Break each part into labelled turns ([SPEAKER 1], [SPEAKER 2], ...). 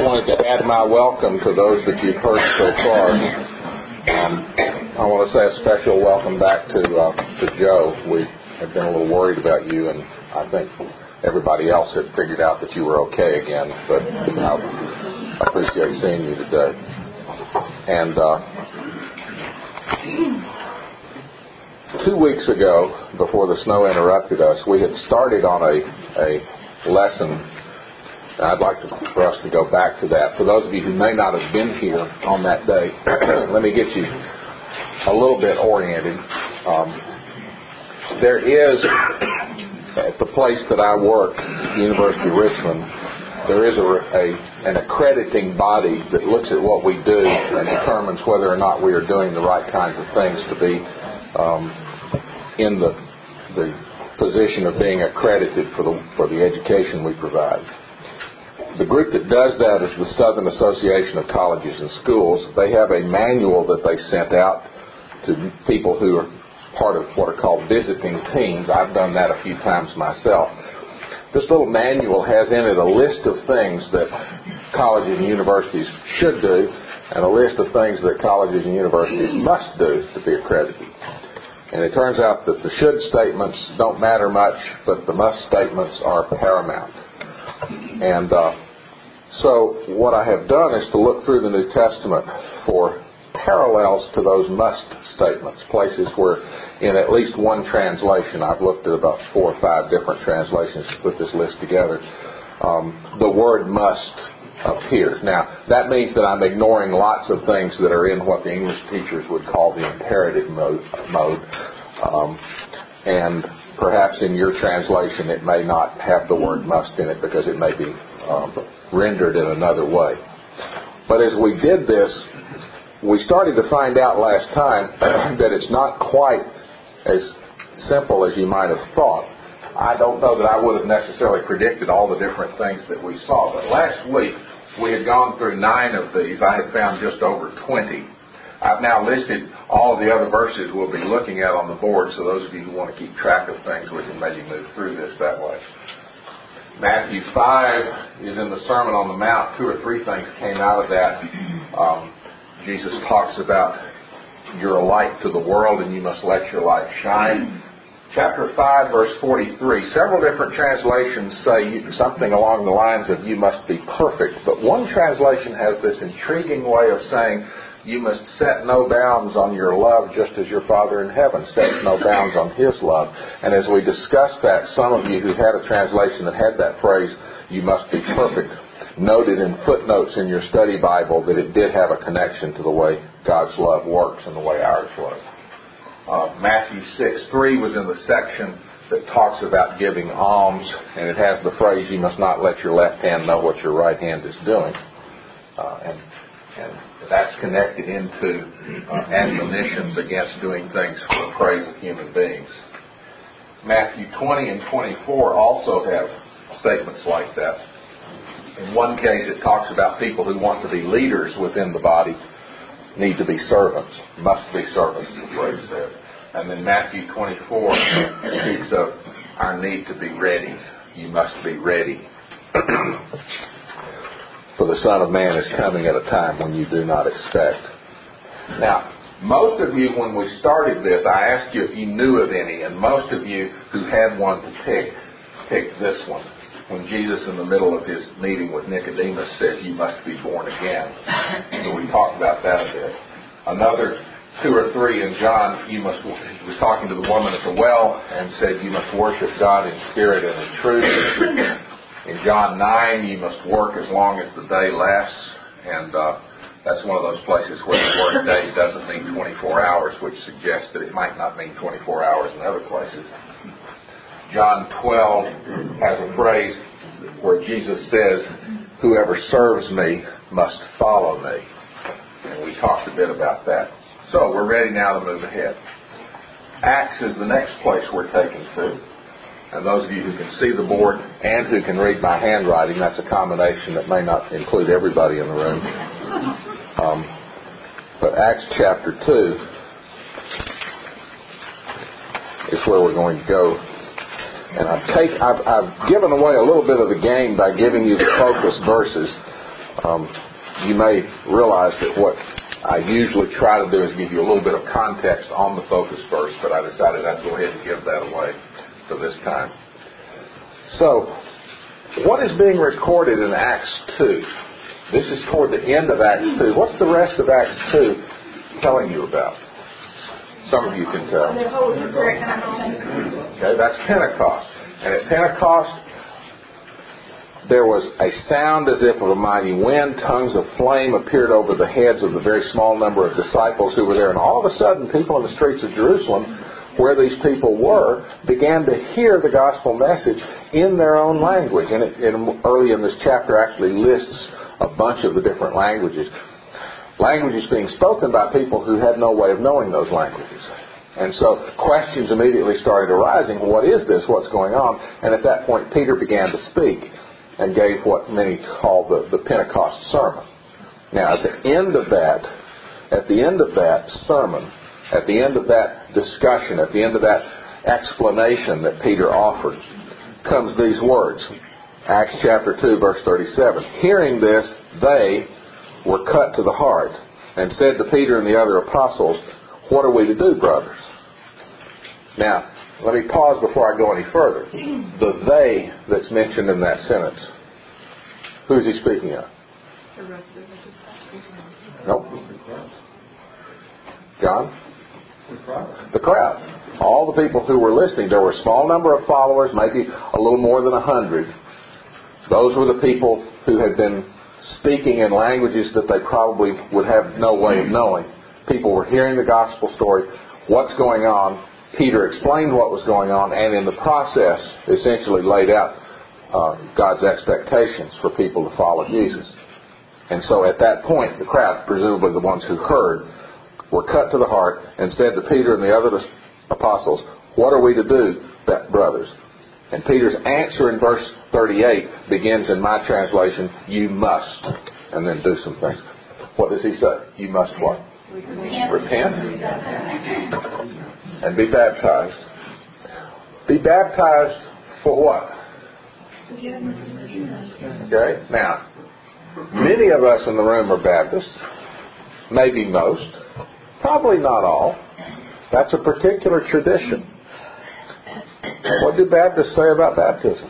[SPEAKER 1] wanted to add my welcome to those that you've heard so far. I want to say a special welcome back to Joe. We have been a little worried about you, and I think everybody else had figured out that you were okay again, but I appreciate seeing you today. And 2 weeks ago, before the snow interrupted us, we had started on a lesson. I'd like for us to go back to that. For those of you who may not have been here on that day, let me get you a little bit oriented. There is, at the place that I work, the University of Richmond, there is an accrediting body that looks at what we do and determines whether or not we are doing the right kinds of things to be in the position of being accredited for the education we provide. The group that does that is the Southern Association of Colleges and Schools. They have a manual that they sent out to people who are part of what are called visiting teams. I've done that a few times myself. This little manual has in it a list of things that colleges and universities should do and a list of things that colleges and universities must do to be accredited. And it turns out that the should statements don't matter much, but the must statements are paramount. And so what I have done is to look through the New Testament for parallels to those must statements, places where in at least one translation, I've looked at about 4 or 5 different translations to put this list together, the word must appears. Now, that means that I'm ignoring lots of things that are in what the English teachers would call the imperative mode. And perhaps in your translation it may not have the word must in it because it may be rendered in another way. But as we did this, we started to find out last time that it's not quite as simple as you might have thought. I don't know that I would have necessarily predicted all the different things that we saw, but last week we had gone through 9 of these. I had found just over 20. I've now listed all of the other verses we'll be looking at on the board, so those of you who want to keep track of things, we can maybe move through this that way. Matthew 5 is in the Sermon on the Mount. 2 or 3 things came out of that. Jesus talks about you're a light to the world and you must let your light shine. Chapter 5, verse 43, several different translations say something along the lines of you must be perfect, but one translation has this intriguing way of saying you must set no bounds on your love just as your Father in heaven sets no bounds on His love. And as we discussed that, some of you who had a translation that had that phrase, you must be perfect, noted in footnotes in your study Bible that it did have a connection to the way God's love works and the way ours works. Matthew 6:3 was in the section that talks about giving alms, and it has the phrase, you must not let your left hand know what your right hand is doing. And that's connected into admonitions against doing things for the praise of human beings. Matthew 20 and 24 also have statements like that. In one case, it talks about people who want to be leaders within the body need to be servants, must be servants, the phrase there. And then Matthew 24 speaks of our need to be ready. You must be ready. For the Son of Man is coming at a time when you do not expect. Now, most of you, when we started this, I asked you if you knew of any, and most of you who had one to picked this one. When Jesus, in the middle of his meeting with Nicodemus, said, you must be born again. So we talked about that a bit. Another 2 or 3 in John, he was talking to the woman at the well and said, you must worship God in spirit and in truth. In John 9, you must work as long as the day lasts. And that's one of those places where the word day doesn't mean 24 hours, which suggests that it might not mean 24 hours in other places. John 12 has a phrase where Jesus says, whoever serves me must follow me. And we talked a bit about that. So we're ready now to move ahead. Acts is the next place we're taken to. And those of you who can see the board and who can read my handwriting, that's a combination that may not include everybody in the room. But Acts chapter 2 is where we're going to go. And I've given away a little bit of the game by giving you the focus verses. You may realize that what I usually try to do is give you a little bit of context on the focus verse, but I decided I'd go ahead and give that away for this time. So, what is being recorded in Acts 2? This is toward the end of Acts 2. What's the rest of Acts 2 telling you about? Some of you can tell. Okay, that's Pentecost. And at Pentecost, there was a sound as if of a mighty wind. Tongues of flame appeared over the heads of the very small number of disciples who were there. And all of a sudden, people in the streets of Jerusalem, where these people were, began to hear the gospel message in their own language. And early in this chapter actually lists a bunch of the different languages. Languages being spoken by people who had no way of knowing those languages. And so questions immediately started arising. What is this? What's going on? And at that point, Peter began to speak and gave what many call the Pentecost sermon. Now, at the end of that sermon, at the end of that discussion, at the end of that explanation that Peter offered, comes these words. Acts chapter 2, verse 37. Hearing this, they were cut to the heart and said to Peter and the other apostles, "What are we to do, brothers?" Now, let me pause before I go any further. The they that's mentioned in that sentence, who is he speaking of?
[SPEAKER 2] The rest of the
[SPEAKER 1] Nope. John? The crowd. All the people who were listening. There were a small number of followers, maybe a little more than 100. Those were the people who had been speaking in languages that they probably would have no way of knowing. People were hearing the gospel story. What's going on? Peter explained what was going on, and in the process essentially laid out God's expectations for people to follow Jesus. And so at that point, the crowd, presumably the ones who heard, were cut to the heart and said to Peter and the other apostles, "What are we to do, brothers?" And Peter's answer in verse 38 begins in my translation, "You must," and then do some things. What does he say? You must what? Repent. And be baptized. Be baptized for what? Okay, now, many of us in the room are Baptists. Maybe most. Probably not all. That's a particular tradition. What do Baptists say about baptism?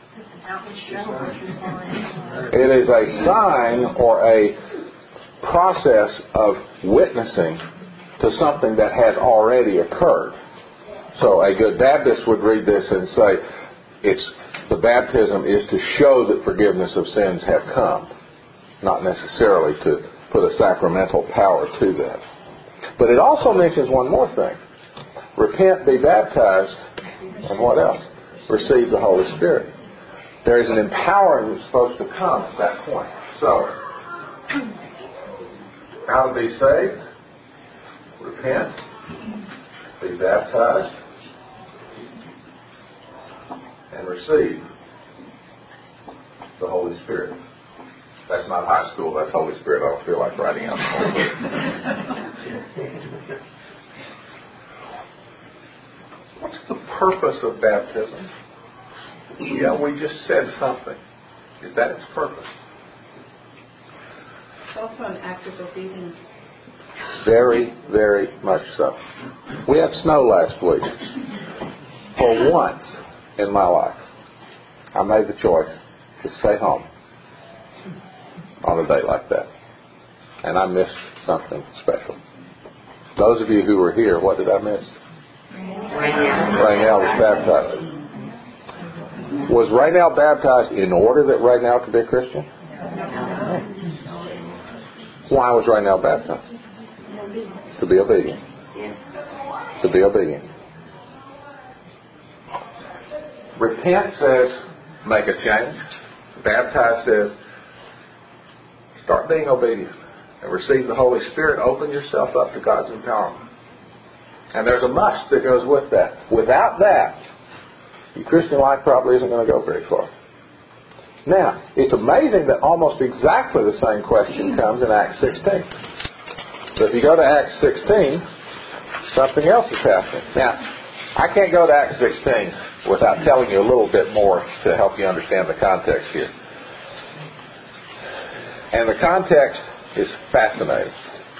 [SPEAKER 1] It is a sign or a process of witnessing to something that has already occurred. So a good Baptist would read this and say, the baptism is to show that forgiveness of sins have come, not necessarily to put a sacramental power to that. But it also mentions one more thing. Repent, be baptized, and what else? Receive the Holy Spirit. There is an empowering that's supposed to come at that point. So, how to be saved? Repent, be baptized, and receive the Holy Spirit. That's not high school, that's Holy Spirit. I don't feel like writing out the whole book. What's the purpose of baptism? Yeah, we just said something. Is that its purpose?
[SPEAKER 2] It's also an act of obedience.
[SPEAKER 1] Very, very much so. We had snow last week. For once in my life, I made the choice to stay home on a day like that. And I missed something special. Those of you who were here, what did I miss? Raynell was baptized. Was Raynell baptized in order that Raynell could be a Christian? Why was Raynell baptized? To be obedient. To be obedient. Repent says make a change. Baptize says start being obedient and receive the Holy Spirit. Open yourself up to God's empowerment. And there's a must that goes with that. Without that, your Christian life probably isn't going to go very far. Now, it's amazing that almost exactly the same question comes in Acts 16. So if you go to Acts 16, something else is happening. Now, I can't go to Acts 16 without telling you a little bit more to help you understand the context here. And the context is fascinating.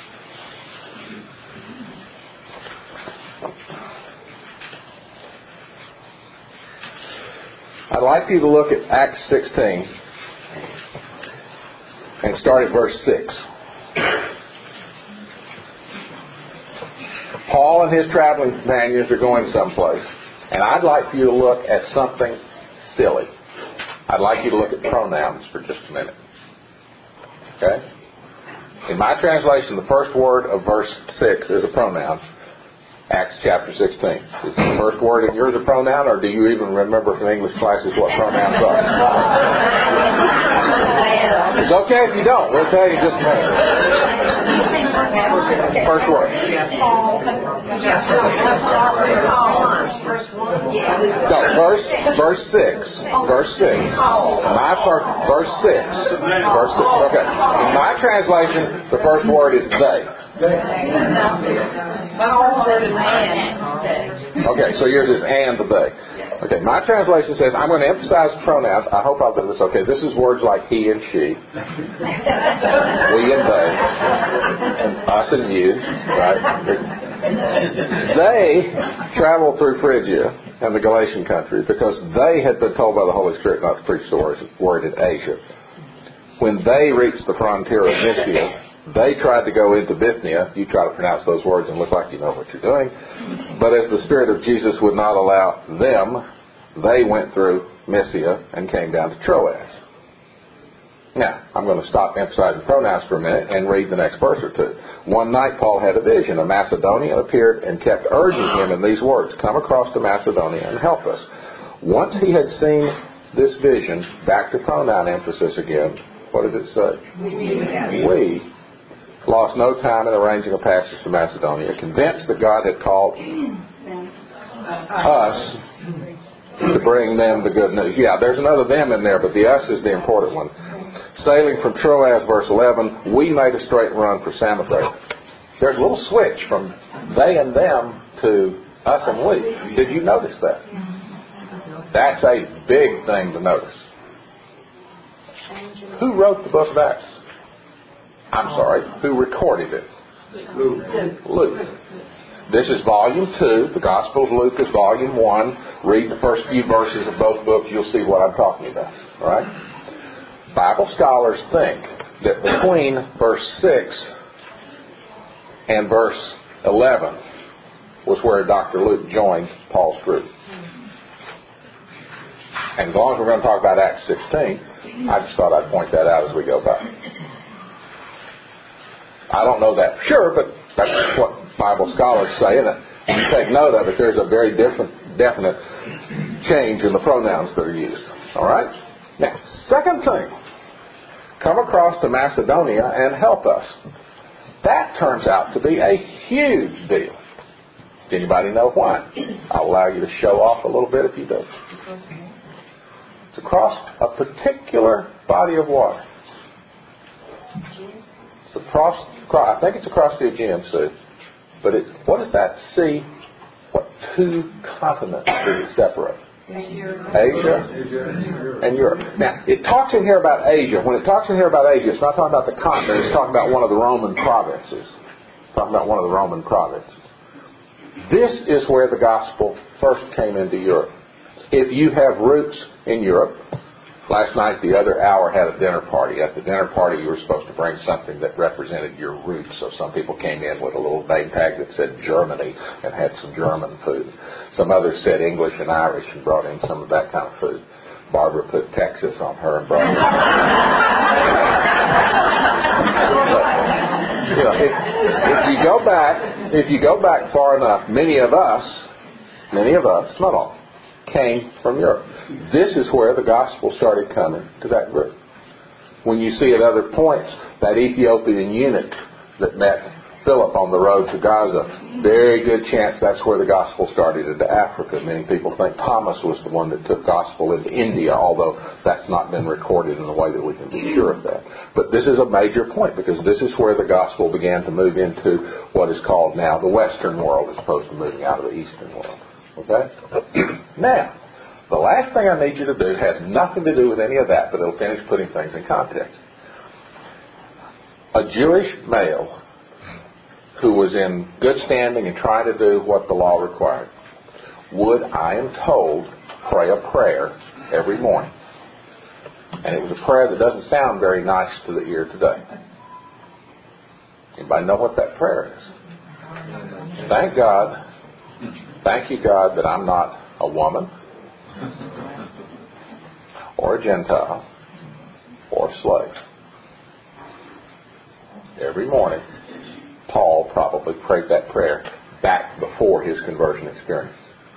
[SPEAKER 1] I'd like you to look at Acts 16 and start at verse 6. Paul and his traveling companions are going someplace, and I'd like for you to look at something silly. I'd like you to look at pronouns for just a minute. Okay? In my translation, the first word of verse 6 is a pronoun. Acts chapter 16. Is the first word in yours a pronoun, or do you even remember from English classes what pronouns are? It's okay if you don't. We'll tell you in just a minute. First word. No, verse 6. Verse 6. Verse 6. Okay. In my translation, the first word is they. Okay, so yours is and they. Okay, my translation says, I'm going to emphasize pronouns. I hope I'll do this okay. This is words like he and she, we and they, and us and you, right? They traveled through Phrygia and the Galatian country because they had been told by the Holy Spirit not to preach the word in Asia. When they reached the frontier of Mysia, they tried to go into Bithynia. You try to pronounce those words and look like you know what you're doing. But as the Spirit of Jesus would not allow them, they went through Mysia and came down to Troas. Now, I'm going to stop emphasizing pronouns for a minute and read the next verse or two. One night Paul had a vision. A Macedonian appeared and kept urging him in these words, come across to Macedonia and help us. Once he had seen this vision, back to pronoun emphasis again, what does it say? We lost no time in arranging a passage to Macedonia, convinced that God had called us to bring them the good news. Yeah, there's another them in there, but the us is the important one. Sailing from Troas, verse 11, we made a straight run for Samothrace. There's a little switch from they and them to us and we. Did you notice that? That's a big thing to notice. Who wrote the book of Acts? I'm sorry, who recorded it? Luke. This is volume 2. The Gospel of Luke is volume 1. Read the first few verses of both books. You'll see what I'm talking about. All right? Bible scholars think that between verse 6 and verse 11 was where Dr. Luke joined Paul's group. And as long as we're going to talk about Acts 16, I just thought I'd point that out as we go by. I don't know that for sure, but that's what Bible scholars say. And if you take note of it, there's a very definite change in the pronouns that are used. All right? Now, second thing. Come across to Macedonia and help us. That turns out to be a huge deal. Does anybody know why? I'll allow you to show off a little bit if you do. It's across a particular body of water. It's across, I think it's across the Aegean Sea. But what does that sea, what two continents does it separate? Asia and Europe. Now, it talks in here about Asia. When it talks in here about Asia, it's not talking about the continent. It's talking about one of the Roman provinces. It's talking about one of the Roman provinces. This is where the gospel first came into Europe. If you have roots in Europe, last night the other hour had a dinner party. At the dinner party you were supposed to bring something that represented your roots. So some people came in with a little name tag that said Germany and had some German food. Some others said English and Irish and brought in some of that kind of food. Barbara put Texas on her and brought in if you go back far enough, many of us, not all, came from Europe. This is where the gospel started coming to that group. When you see at other points that Ethiopian eunuch that met Philip on the road to Gaza, very good chance that's where the gospel started into Africa. Many people think Thomas was the one that took gospel into India, although that's not been recorded in a way that we can be sure of that. But this is a major point because this is where the gospel began to move into what is called now the Western world as opposed to moving out of the Eastern world. Okay? Now, the last thing I need you to do has nothing to do with any of that, but it'll finish putting things in context. a Jewish male who was in good standing and trying to do what the law required would, I am told, pray a prayer every morning. And it was a prayer that doesn't sound very nice to the ear today. Anybody know what that prayer is? Thank God, thank you, God, that I'm not a woman or a Gentile or a slave. Every morning, Paul probably prayed that prayer back before his conversion experience.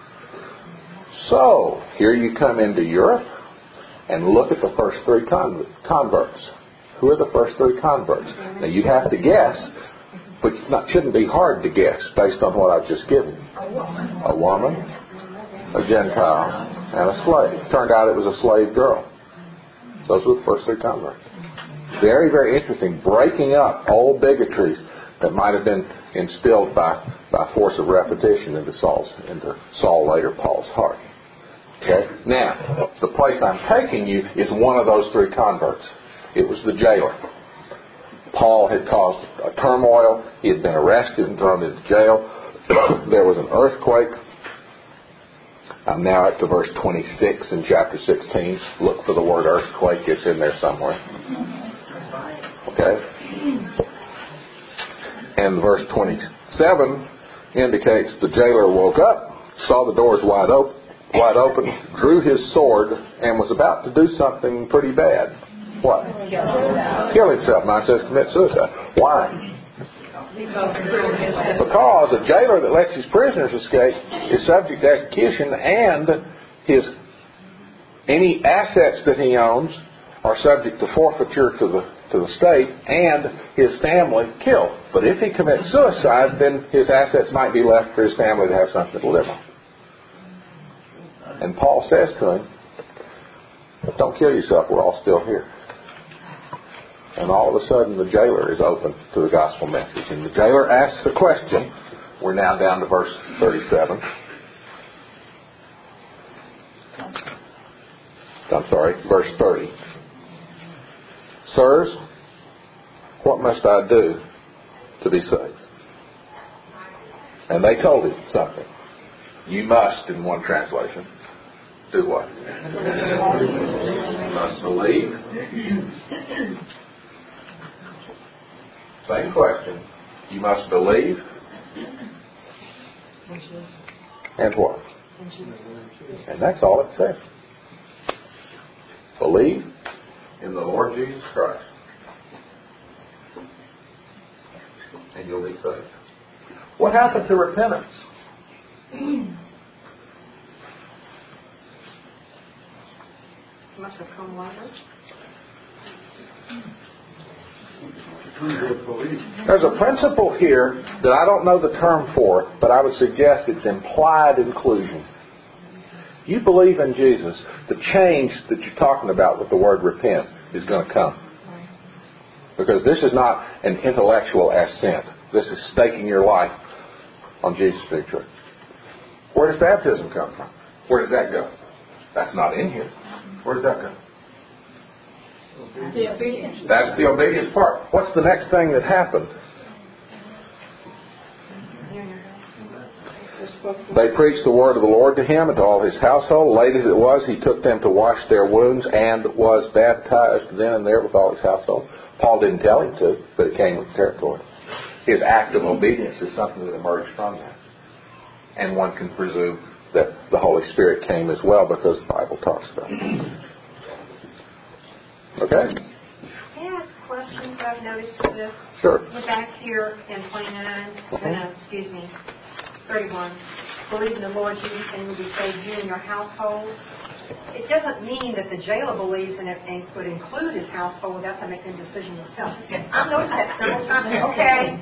[SPEAKER 1] So, here you come into Europe and look at the first three converts. Who are the first three converts? Now, you have to guess, but it shouldn't be hard to guess based on what I've just given you. A woman, a Gentile, and a slave. Turned out it was a slave girl. Those were the first three converts. Very, very interesting. Breaking up old bigotries that might have been instilled by force of repetition into Saul, later Paul's heart. Okay? Now, the place I'm taking you is one of those three converts. It was the jailer. Paul had caused a turmoil. He had been arrested and thrown into jail. There was an earthquake. I'm now up to verse 26 in chapter 16. Look for the word earthquake. It's in there somewhere. Okay? And verse 27 indicates the jailer woke up, saw the doors wide open, drew his sword, and was about to do something pretty bad. What? Kill himself. Mine says commit suicide. Why? Because a jailer that lets his prisoners escape is subject to execution, and any assets that he owns are subject to forfeiture to the state, and his family killed. But if he commits suicide, then his assets might be left for his family to have something to live on. And Paul says to him, don't kill yourself, we're all still here. And all of a sudden the jailer is open to the gospel message. And the jailer asks a question. We're now down to verse 37. Verse 30. Sirs, what must I do to be saved? And they told him something. You must, in one translation, do what? You must believe. Same question. You must believe. And what? And that's all it says. Believe in the Lord Jesus Christ, and you'll be saved. What happened to repentance?
[SPEAKER 2] Must have come later.
[SPEAKER 1] There's a principle here that I don't know the term for, but I would suggest it's implied inclusion. You believe in Jesus, the change that you're talking about with the word repent is going to come. Because this is not an intellectual assent. This is staking your life on Jesus' victory. Where does baptism come from? Where does that go? That's not in here. Where does that go?
[SPEAKER 2] The obedience.
[SPEAKER 1] That's the obedience part. What's the next thing that happened? They preached the word of the Lord to him and to all his household. Late as it was, he took them to wash their wounds and was baptized then and there with all his household. Paul didn't tell him to, but it came with the territory. His act of obedience is something that emerged from that. And one can presume that the Holy Spirit came as well because the Bible talks about it. Okay?
[SPEAKER 3] May I ask a question that I've noticed with this?
[SPEAKER 1] Sure.
[SPEAKER 3] We're back here in 31. Believe in the Lord Jesus and you will be saved, you and your household. It doesn't mean that the jailer believes in it and would include his household without to make a decision himself. I've noticed that several times. Okay.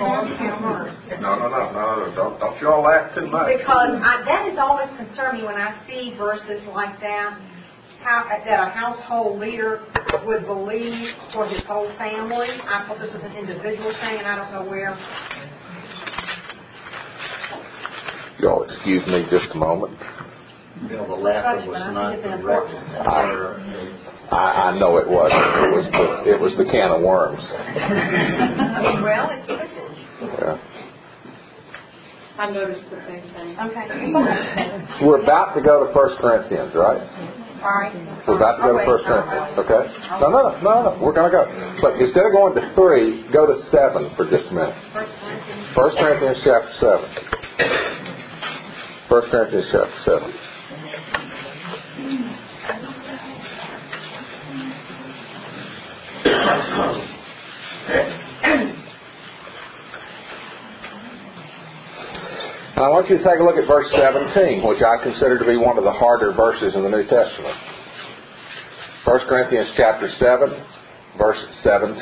[SPEAKER 1] No. Don't you all laugh too much.
[SPEAKER 3] Because that has always concerned me when I see verses like that. That a household leader would believe for his whole family. I thought this was an individual thing, and I don't know where.
[SPEAKER 1] You all excuse me just a moment.
[SPEAKER 4] The laughter was not direct.
[SPEAKER 1] I know it wasn't. It was the can of worms.
[SPEAKER 3] Well, it's privilege.
[SPEAKER 1] Yeah.
[SPEAKER 2] I noticed the same thing.
[SPEAKER 3] Okay.
[SPEAKER 1] We're about to go to 1 Corinthians, right?
[SPEAKER 3] All right.
[SPEAKER 1] We're about to go to 1 Corinthians, okay? No. We're going to go. But instead of going to 3, go to 7 for just a minute. 1 Corinthians chapter 7. 1 Corinthians chapter 7. I want you to take a look at verse 17, which I consider to be one of the harder verses in the New Testament. 1 Corinthians chapter 7, verse 17.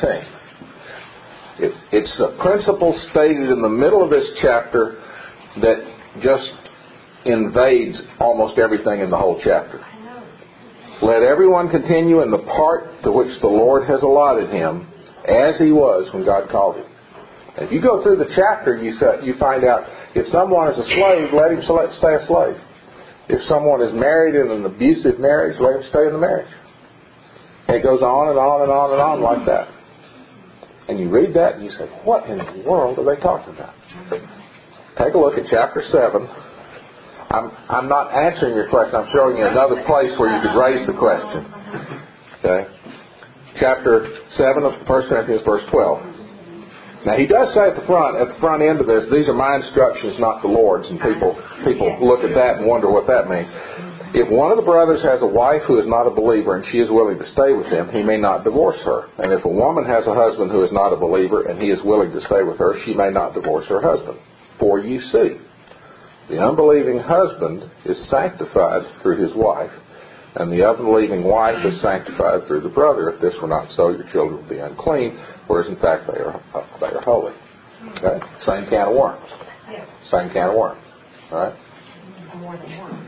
[SPEAKER 1] It's a principle stated in the middle of this chapter that just invades almost everything in the whole chapter. Let everyone continue in the part to which the Lord has allotted him, as he was when God called him. If you go through the chapter, you find out if someone is a slave, let him stay a slave. If someone is married in an abusive marriage, let him stay in the marriage. And it goes on and on and on and on like that. And you read that and you say, what in the world are they talking about? Take a look at chapter 7. I'm not answering your question. I'm showing you another place where you could raise the question. Okay? Chapter 7 of 1 Corinthians, verse 12. Now, he does say at the front end of this, these are my instructions, not the Lord's. And people look at that and wonder what that means. If one of the brothers has a wife who is not a believer and she is willing to stay with him, he may not divorce her. And if a woman has a husband who is not a believer and he is willing to stay with her, she may not divorce her husband. For you see, the unbelieving husband is sanctified through his wife, and the unbelieving wife is sanctified through the brother. If this were not so, your children would be unclean, whereas in fact they are holy. Okay? Same can of worms. Same can of worms. All right?
[SPEAKER 3] More than one.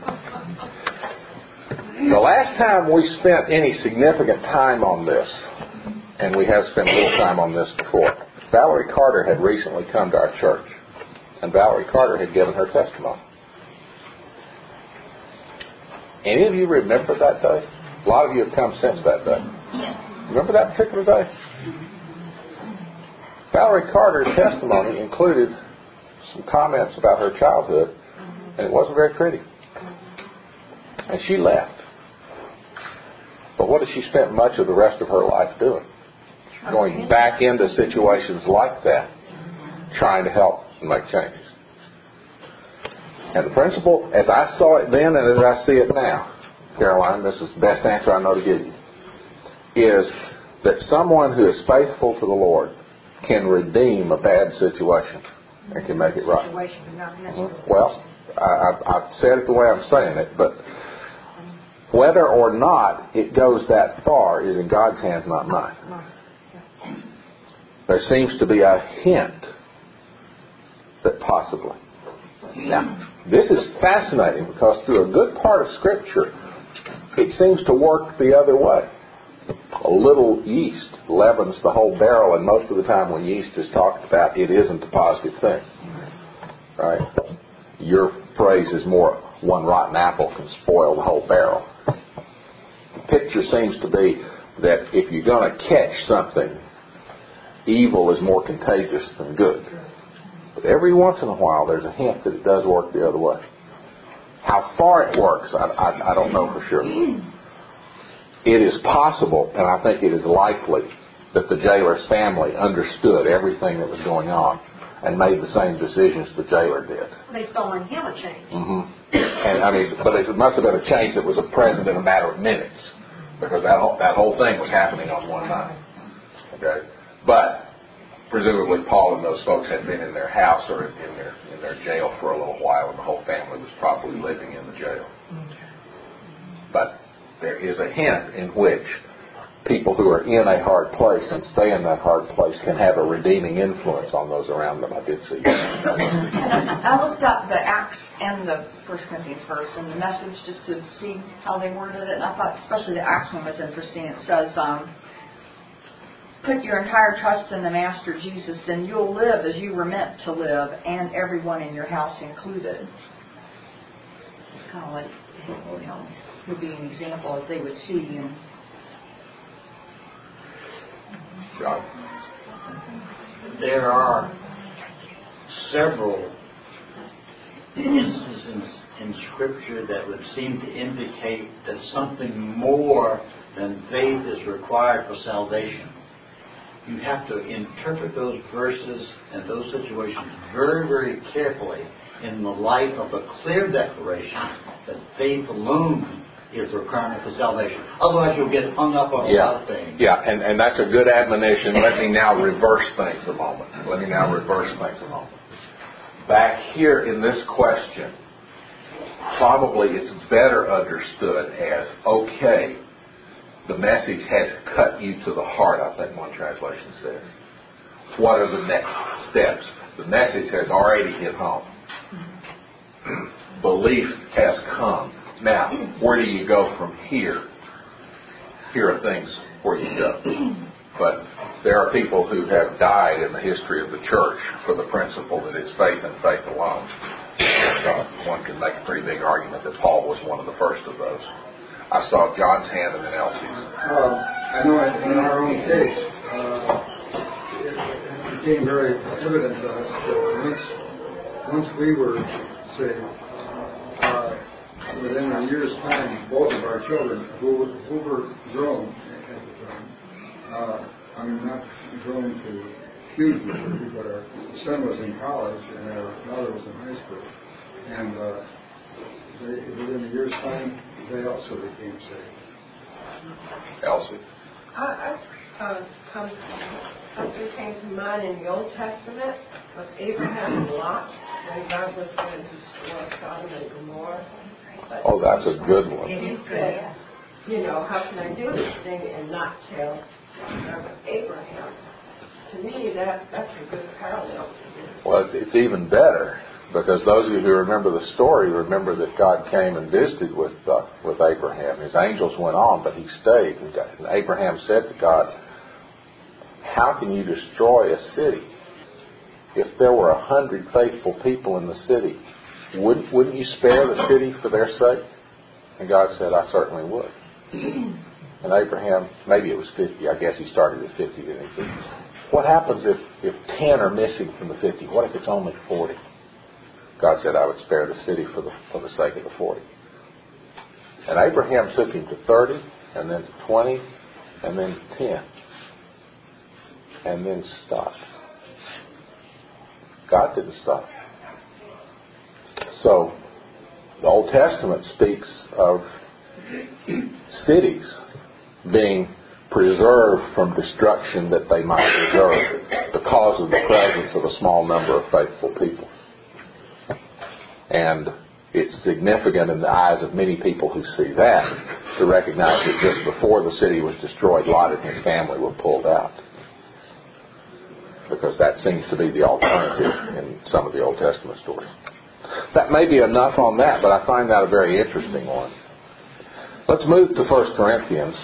[SPEAKER 1] The last time we spent any significant time on this, and we have spent a little time on this before, Valerie Carter had recently come to our church, and Valerie Carter had given her testimony. Any of you remember that day? A lot of you have come since that day. Remember that particular day? Valerie Carter's testimony included some comments about her childhood, and it wasn't very pretty. And she left. But what has she spent much of the rest of her life doing? Going back into situations like that, trying to help and make changes. And the principle, as I saw it then and as I see it now, Caroline, this is the best answer I know to give you, is that someone who is faithful to the Lord can redeem a bad situation and can make it right. Well, I've said it the way I'm saying it, but whether or not it goes that far is in God's hands, not mine. There seems to be a hint that possibly. Now, this is fascinating because through a good part of Scripture, it seems to work the other way. A little yeast leavens the whole barrel, and most of the time when yeast is talked about, it isn't a positive thing. Right? Your phrase is more, one rotten apple can spoil the whole barrel. The picture seems to be that if you're going to catch something, evil is more contagious than good. But every once in a while, there's a hint that it does work the other way. How far it works, I don't know for sure. It is possible, and I think it is likely, that the jailer's family understood everything that was going on and made the same decisions the jailer did.
[SPEAKER 3] They saw in him a change.
[SPEAKER 1] And but it must have been a change that was present in a matter of minutes, because that whole thing was happening on one night. Okay, but presumably Paul and those folks had been in their house or in their jail for a little while, and the whole family was probably living in the jail. But there is a hint in which people who are in a hard place and stay in that hard place can have a redeeming influence on those around them. I did see that.
[SPEAKER 4] I looked up the Acts and the 1 Corinthians verse and the Message just to see how they worded it, and I thought especially the Acts one was interesting. It says, put your entire trust in the Master Jesus, then you'll live as you were meant to live, and everyone in your house included. It's kind of like, would be an example as they would see. And
[SPEAKER 1] John?
[SPEAKER 5] There are several instances in Scripture that would seem to indicate that something more than faith is required for salvation. You have to interpret those verses and those situations very, very carefully in the light of a clear declaration that faith alone is the requirement for salvation. Otherwise, you'll get hung up on a lot of things.
[SPEAKER 1] Yeah, and that's a good admonition. Let me now reverse things a moment. Back here in this question, probably it's better understood as, okay, the message has cut you to the heart, I think one translation says. What are the next steps? The message has already hit home. Belief has come. Now, where do you go from here? Here are things where you go. But there are people who have died in the history of the church for the principle that it's faith and faith alone. One can make a pretty big argument that Paul was one of the first of those. I saw John's hand and then Elsie's.
[SPEAKER 6] I know in our own case, it became very evident to us that once we were saved, within a year's time, both of our children, who were grown at the time, not grown to huge maturity, but our son was in college and our daughter was in high school. And within a year's time, they also became saved.
[SPEAKER 1] Elsie?
[SPEAKER 7] Something came to mind in the Old Testament with Abraham and Lot when God was going to destroy Sodom and Gomorrah.
[SPEAKER 1] Oh, that's a good one.
[SPEAKER 7] And he said, how can I do this thing and not tell Abraham? To me, that's a good parallel to this.
[SPEAKER 1] Well, it's even better, because those of you who remember the story remember that God came and visited with Abraham. His angels went on, but he stayed. And Abraham said to God, how can you destroy a city? If there were 100 faithful people in the city, wouldn't you spare the city for their sake? And God said, I certainly would. And Abraham, maybe it was 50. I guess he started at 50. And he said, what happens if 10 are missing from the 50? What if it's only 40? God said, I would spare the city for the sake of the 40. And Abraham took him to 30, and then to 20, and then to 10. And then stopped. God didn't stop. So, the Old Testament speaks of cities being preserved from destruction that they might deserve because of the presence of a small number of faithful people. And it's significant in the eyes of many people who see that to recognize that just before the city was destroyed, Lot and his family were pulled out. Because that seems to be the alternative in some of the Old Testament stories. That may be enough on that, but I find that a very interesting one. Let's move to 1 Corinthians.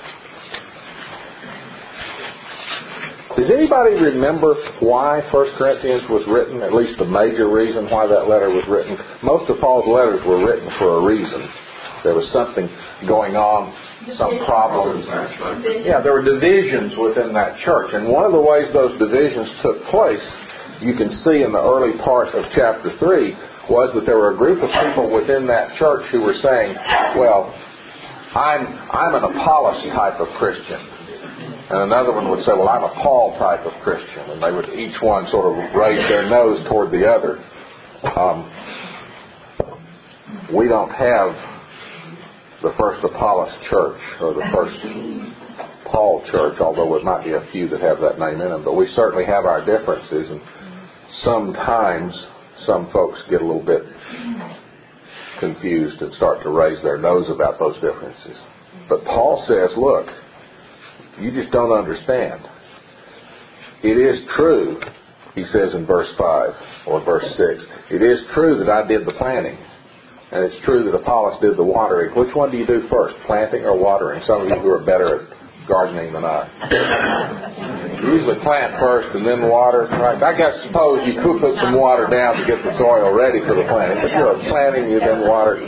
[SPEAKER 1] Does anybody remember why 1 Corinthians was written? At least the major reason why that letter was written? Most of Paul's letters were written for a reason. There was something going on, some problems. Yeah, there were divisions within that church. And one of the ways those divisions took place, you can see in the early part of chapter 3, was that there were a group of people within that church who were saying, well, I'm an Apollos type of Christian. And another one would say, well, I'm a Paul type of Christian. And they would each one sort of raise their nose toward the other. We don't have the first Apollos church or the first Paul church, although it might be a few that have that name in them. But we certainly have our differences. And sometimes some folks get a little bit confused and start to raise their nose about those differences. But Paul says, look, you just don't understand. It is true, he says in verse 5 or verse 6, it is true that I did the planting. And it's true that Apollos did the watering. Which one do you do first, planting or watering? Some of you who are better at gardening than I. You usually plant first and then water. Right? I suppose you could put some water down to get the soil ready for the planting. But you're planting, you then water.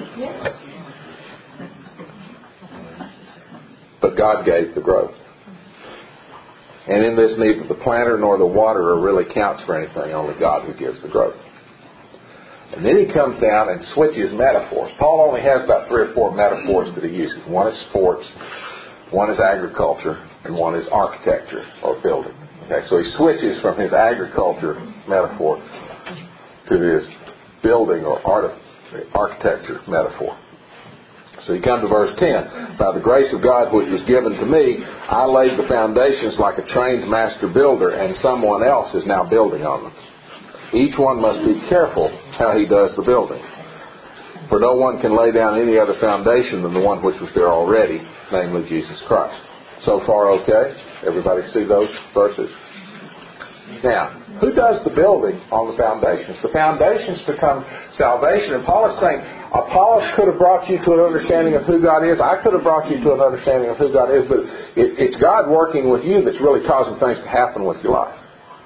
[SPEAKER 1] But God gave the growth. And in this neither the planter nor the waterer really counts for anything, only God who gives the growth. And then he comes down and switches metaphors. Paul only has about 3 or 4 metaphors that he uses. One is sports, one is agriculture, and one is architecture or building. Okay, so he switches from his agriculture metaphor to his building or architecture metaphor. So you come to verse 10. By the grace of God which was given to me, I laid the foundations like a trained master builder, and someone else is now building on them. Each one must be careful how he does the building. For no one can lay down any other foundation than the one which was there already, namely Jesus Christ. So far, okay? Everybody see those verses? Now, who does the building on the foundations? The foundations become salvation. And Paul is saying, Apollos could have brought you to an understanding of who God is. I could have brought you to an understanding of who God is. But it's God working with you that's really causing things to happen with your life.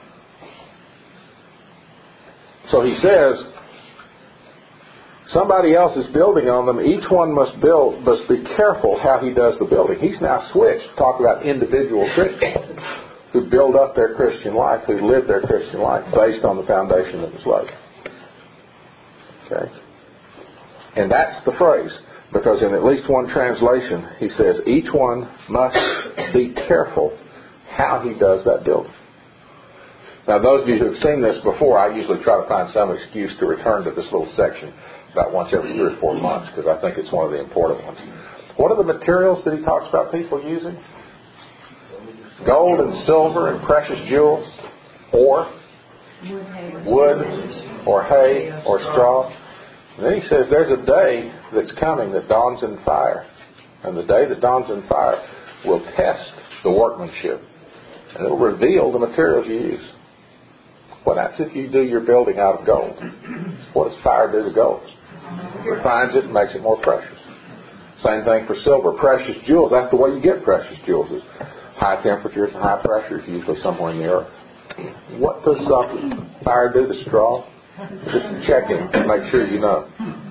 [SPEAKER 1] So he says, somebody else is building on them. Each one must be careful how he does the building. He's now switched to talk about individual Christians who build up their Christian life, who live their Christian life based on the foundation that was laid. Okay? And that's the phrase, because in at least one translation, he says, each one must be careful how he does that building. Now, those of you who have seen this before, I usually try to find some excuse to return to this little section about once every 3 or 4 months, because I think it's one of the important ones. What are the materials that he talks about people using? Gold and silver and precious jewels, or wood, or hay, or straw. And then he says there's a day that's coming that dawns in fire. And the day that dawns in fire will test the workmanship. And it will reveal the materials you use. What happens if you do your building out of gold? What does fire do to gold? It refines it and makes it more precious. Same thing for silver. Precious jewels, that's the way you get precious jewels, is high temperatures and high pressures, usually somewhere in the earth. What does fire do to straw? Just check it and make sure you know.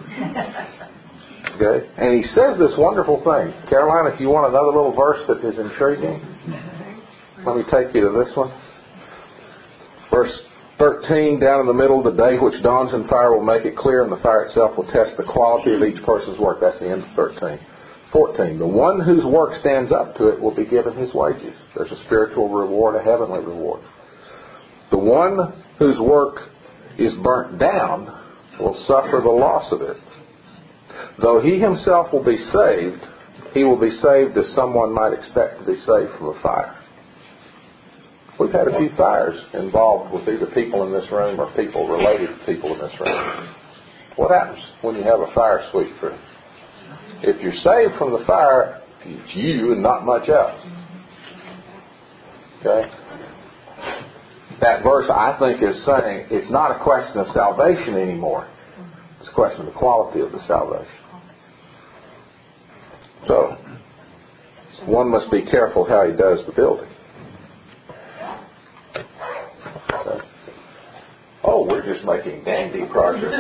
[SPEAKER 1] Okay? And he says this wonderful thing. Caroline, if you want another little verse that is intriguing, let me take you to this one. Verse 13, down in the middle, the day which dawns in fire will make it clear, and the fire itself will test the quality of each person's work. That's the end of 13. 14, the one whose work stands up to it will be given his wages. There's a spiritual reward, a heavenly reward. The one whose work is burnt down will suffer the loss of it. Though he himself will be saved, he will be saved as someone might expect to be saved from a fire. We've had a few fires involved with either people in this room or people related to people in this room. What happens when you have a fire sweep through? If you're saved from the fire, it's you and not much else. Okay? That verse, I think, is saying it's not a question of salvation anymore. It's a question of the quality of the salvation. So, one must be careful how he does the building. Okay. Oh, we're just making dandy progress.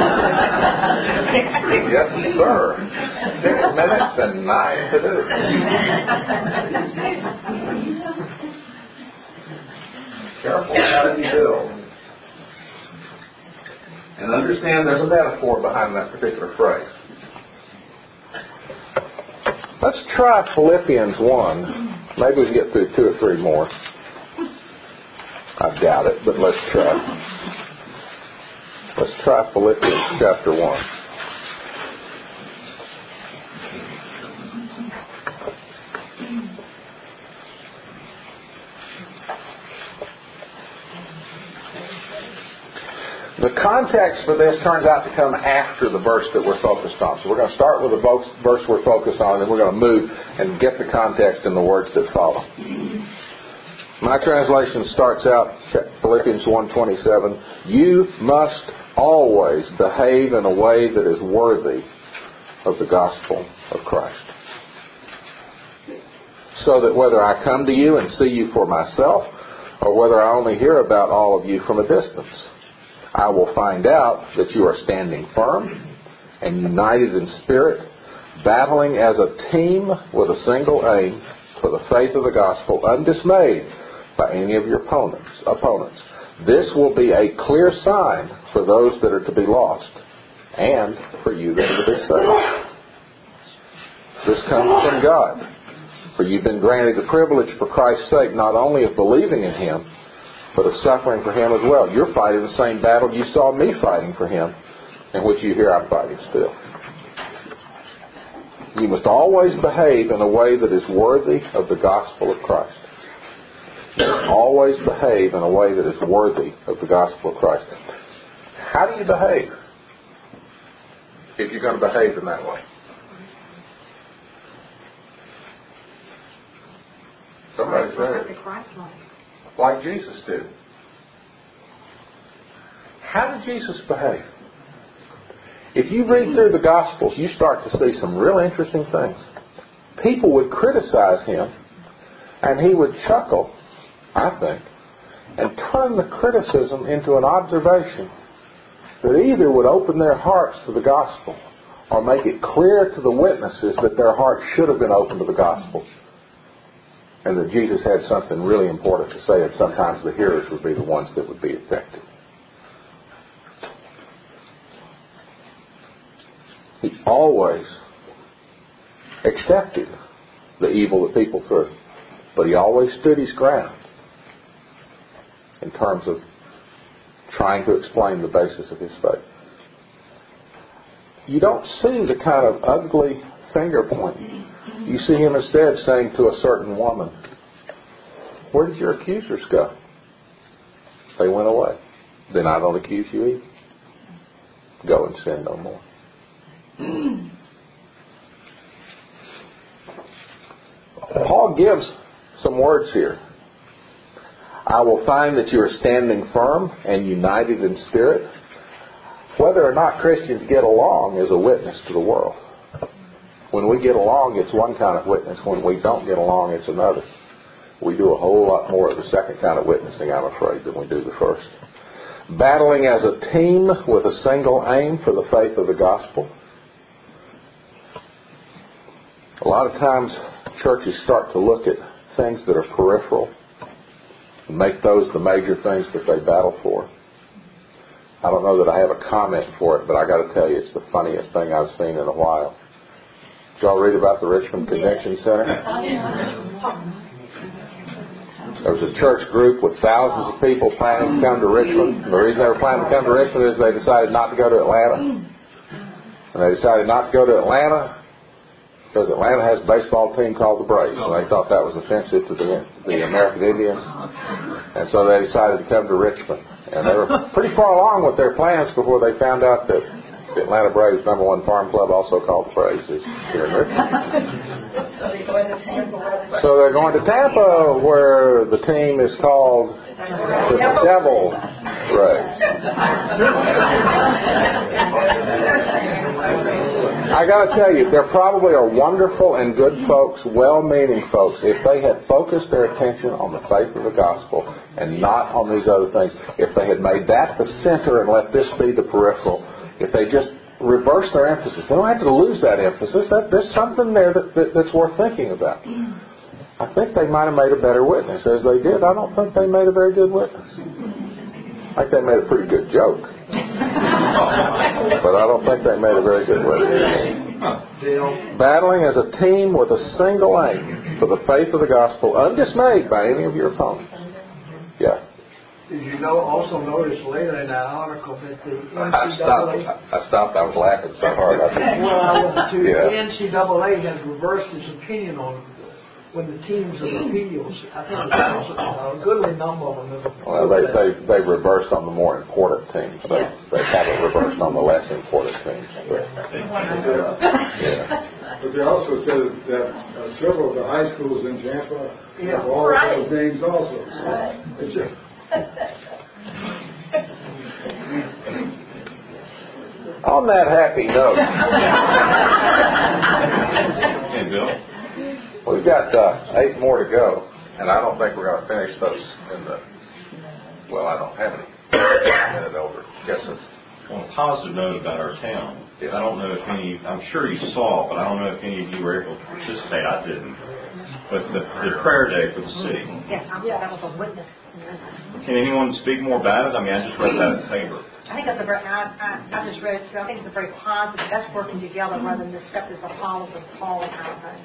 [SPEAKER 1] Yes, sir. 6 minutes and 9 to do. Careful how you build. And understand there's a metaphor behind that particular phrase. Let's try Philippians 1. Maybe we can get through 2 or 3 more. I doubt it, but let's try. Let's try Philippians chapter 1. The context for this turns out to come after the verse that we're focused on. So we're going to start with the verse we're focused on, and then we're going to move and get the context in the words that follow. My translation starts out, Philippians 1:27, you must always behave in a way that is worthy of the gospel of Christ. So that whether I come to you and see you for myself, or whether I only hear about all of you from a distance, I will find out that you are standing firm and united in spirit, battling as a team with a single aim for the faith of the gospel, undismayed, by any of your opponents. This will be a clear sign for those that are to be lost and for you that are to be saved. This comes from God. For you've been granted the privilege for Christ's sake not only of believing in Him, but of suffering for Him as well. You're fighting the same battle you saw me fighting for Him, and which you hear I'm fighting still. You must always behave in a way that is worthy of the gospel of Christ. You must always behave in a way that is worthy of the gospel of Christ. How do you behave if you're going to behave in that way? Somebody said it. Like Jesus did. How did Jesus behave? If you read through the Gospels, you start to see some real interesting things. People would criticize Him, and He would chuckle, I think, and turn the criticism into an observation that either would open their hearts to the Gospel or make it clear to the witnesses that their hearts should have been open to the Gospel, and that Jesus had something really important to say, and sometimes the hearers would be the ones that would be affected. He always accepted the evil that people threw, but He always stood His ground in terms of trying to explain the basis of His faith. You don't see the kind of ugly finger pointing. You see Him instead saying to a certain woman, "Where did your accusers go?" They went away. Then I don't accuse you either. Go and sin no more. Paul gives some words here. I will find that you are standing firm and united in spirit. Whether or not Christians get along is a witness to the world. When we get along, it's one kind of witness. When we don't get along, it's another. We do a whole lot more of the second kind of witnessing, I'm afraid, than we do the first. Battling as a team with a single aim for the faith of the gospel. A lot of times, churches start to look at things that are peripheral and make those the major things that they battle for. I don't know that I have a comment for it, but I got to tell you, it's the funniest thing I've seen in a while. Did y'all read about the Richmond Convention Center? There was a church group with thousands of people planning to come to Richmond. And the reason they were planning to come to Richmond is they decided not to go to Atlanta. And they decided not to go to Atlanta because Atlanta has a baseball team called the Braves. And they thought that was offensive to the American Indians. And so they decided to come to Richmond. And they were pretty far along with their plans before they found out that the Atlanta Braves #1 farm club, also called the Braves, is here in Richmond. So they're going to Tampa, where the team is called the Devil Rays. I got to tell you, there probably are wonderful and good folks, well-meaning folks, if they had focused their attention on the faith of the gospel and not on these other things. If they had made that the center and let this be the peripheral, if they just reverse their emphasis. They don't have to lose that emphasis. There's something there that's worth thinking about. I think they might have made a better witness. As they did, I don't think they made a very good witness. I think they made a pretty good joke. But I don't think they made a very good witness. Battling as a team with a single aim for the faith of the gospel, undismayed by any of your opponents. Yeah.
[SPEAKER 8] Did you also notice later in that article that the
[SPEAKER 1] NCAA... I stopped. I was laughing so hard.
[SPEAKER 8] I was too. Yeah. The NCAA has reversed its opinion on when the teams of appeals. I think it was a goodly number of them.
[SPEAKER 1] Well, they've reversed on the more important teams. They haven't reversed on the less important teams. But
[SPEAKER 6] they also said that several of the high schools in Tampa have all those names also. So
[SPEAKER 1] on that happy note, we've got 8 more to go, and I don't think we're going to finish those in the. Well, I don't have any. Minute over. Yes, sir.
[SPEAKER 9] On a positive note about our town, I don't know if any. I'm sure you saw, but I don't know if any of you were able to participate. I didn't. But the prayer day for the city.
[SPEAKER 3] Yes, that was a witness.
[SPEAKER 9] Can anyone speak more about it? I mean, I just read that in the paper.
[SPEAKER 3] I think that's a very, I just read it too. I think it's a very positive. That's working together rather than this stuff as Apollos and Paul kind of thing.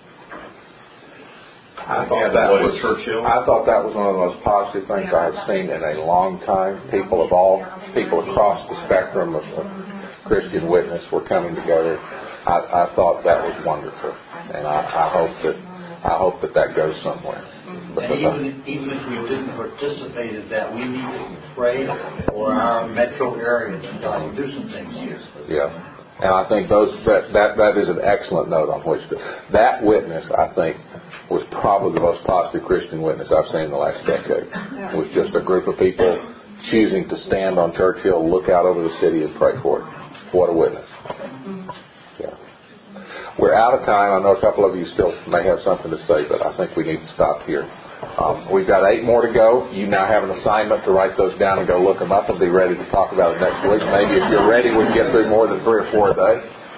[SPEAKER 1] I thought that was one of the most positive things I have seen in a long time. People across the spectrum of Christian witness were coming together. I thought that was wonderful, and I hope that goes somewhere.
[SPEAKER 5] And even if we didn't participate in that, we need to pray for our metro area that God will do some things here.
[SPEAKER 1] Yeah, and I think that is an excellent note on which that witness, I think, was probably the most positive Christian witness I've seen in the last decade. It was just a group of people choosing to stand on Church Hill, look out over the city, and pray for it. What a witness. Yeah. We're out of time. I know a couple of you still may have something to say, but I think we need to stop here. We've got 8 more to go. You now have an assignment to write those down and go look them up and be ready to talk about it next week. Maybe if you're ready, we can get through more than 3 or 4 a day.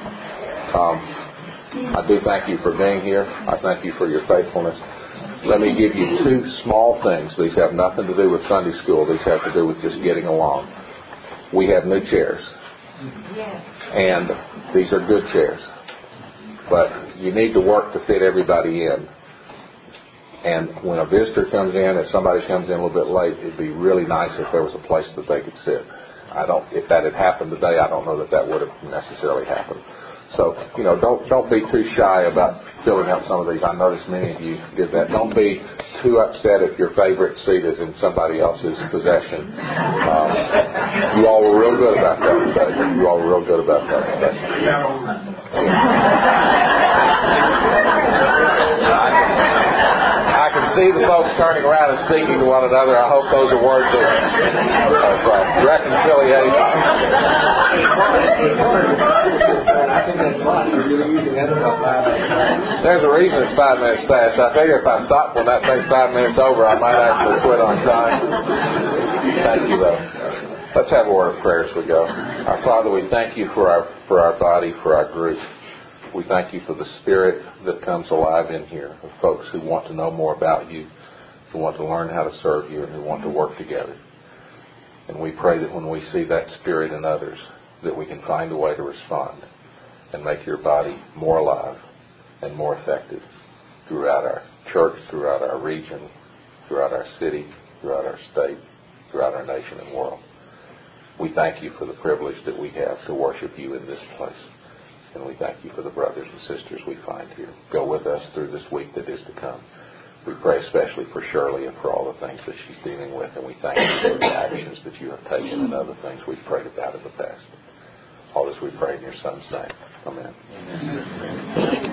[SPEAKER 1] I do thank you for being here. I thank you for your faithfulness. Let me give you 2 small things. These have nothing to do with Sunday school. These have to do with just getting along. We have new chairs. And these are good chairs. But you need to work to fit everybody in. And when a visitor comes in, if somebody comes in a little bit late, it'd be really nice if there was a place that they could sit. If that had happened today, I don't know that would have necessarily happened. So, don't be too shy about filling up some of these. I noticed many of you did that. Don't be too upset if your favorite seat is in somebody else's possession. You all were real good about that today. I can see the folks turning around and speaking to one another. I hope those are words of reconciliation. There's a reason it's 5 minutes fast. I figure if I stop when that thing's 5 minutes over, I might actually quit on time. Thank you, though. Let's have a word of prayer as we go. Our Father, we thank you for our body, for our group. We thank you for the spirit that comes alive in here, of folks who want to know more about you, who want to learn how to serve you, and who want to work together. And we pray that when we see that spirit in others, that we can find a way to respond and make your body more alive and more effective throughout our church, throughout our region, throughout our city, throughout our state, throughout our nation and world. We thank you for the privilege that we have to worship you in this place. And we thank you for the brothers and sisters we find here. Go with us through this week that is to come. We pray especially for Shirley and for all the things that she's dealing with. And we thank you for the actions that you have taken and other things we've prayed about in the past. All this we pray in your Son's name. Amen.